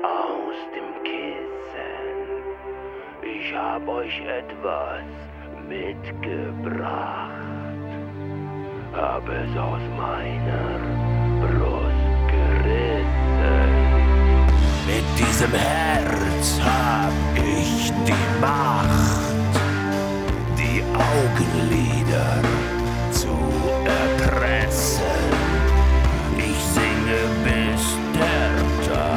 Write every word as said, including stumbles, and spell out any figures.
aus dem Kissen. Ich hab euch etwas mitgebracht. Hab es aus meiner Brust gerissen. Mit diesem Herz hab ich die Macht, die Augenlider